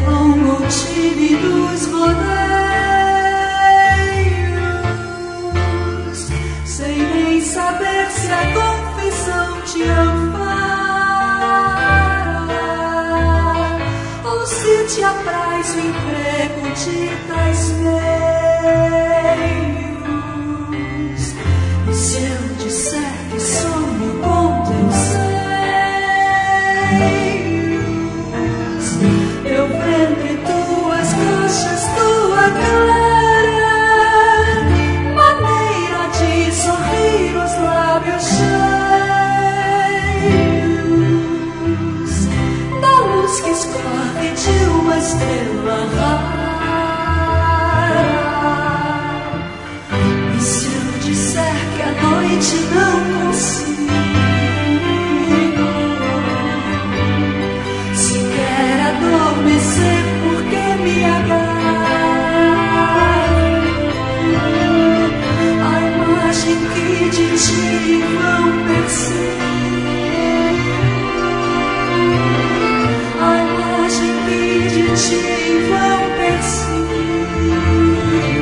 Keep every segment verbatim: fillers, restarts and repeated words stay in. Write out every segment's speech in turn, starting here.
longo o tímidos rodeios, sem nem saber se a confissão te ampara, ou se te apraz o emprego de tais meios. E se eu disser que sonho com teus seios, eu ventre tuas coxas, tua clara maneira de sorrir, os lábios cheios da luz que escorre de uma estrela rara. E se eu disser que a noite não consigo sequer adormecer, porque me agarro a imagem que de ti vão perseguir, a imagem que de ti vão perseguir.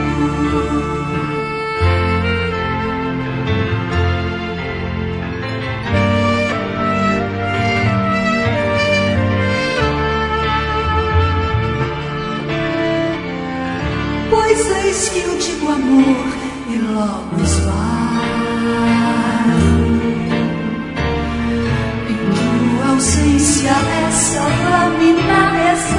Pois eis que eu digo amor e logo esbarro em tua ausência, essa lâmina, essa